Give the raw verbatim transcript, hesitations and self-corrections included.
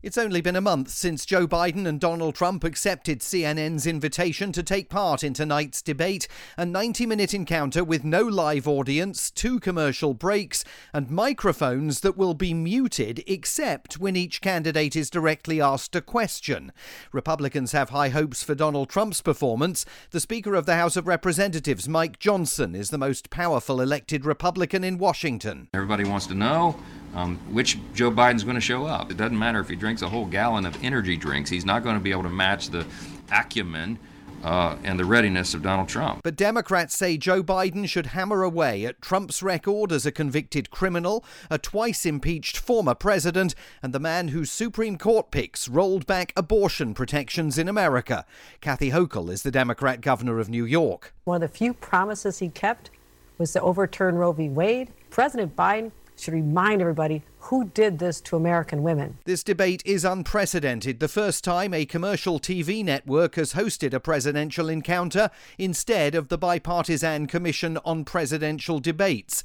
It's only been a month since Joe Biden and Donald Trump accepted C N N's invitation to take part in tonight's debate, a ninety-minute encounter with no live audience, two commercial breaks, and microphones that will be muted except when each candidate is directly asked a question. Republicans have high hopes for Donald Trump's performance. The Speaker of the House of Representatives, Mike Johnson, is the most powerful elected Republican in Washington. Everybody wants to know um, which Joe Biden's going to show up. It doesn't matter if he drinks a whole gallon of energy drinks. He's not going to be able to match the acumen uh, and the readiness of Donald Trump. But Democrats say Joe Biden should hammer away at Trump's record as a convicted criminal, a twice-impeached former president, and the man whose Supreme Court picks rolled back abortion protections in America. Kathy Hochul is the Democrat governor of New York. One of the few promises he kept was to overturn Roe v. Wade. President Biden should remind everybody who did this to American women. This debate is unprecedented. The first time a commercial T V network has hosted a presidential encounter instead of the Bipartisan Commission on Presidential Debates.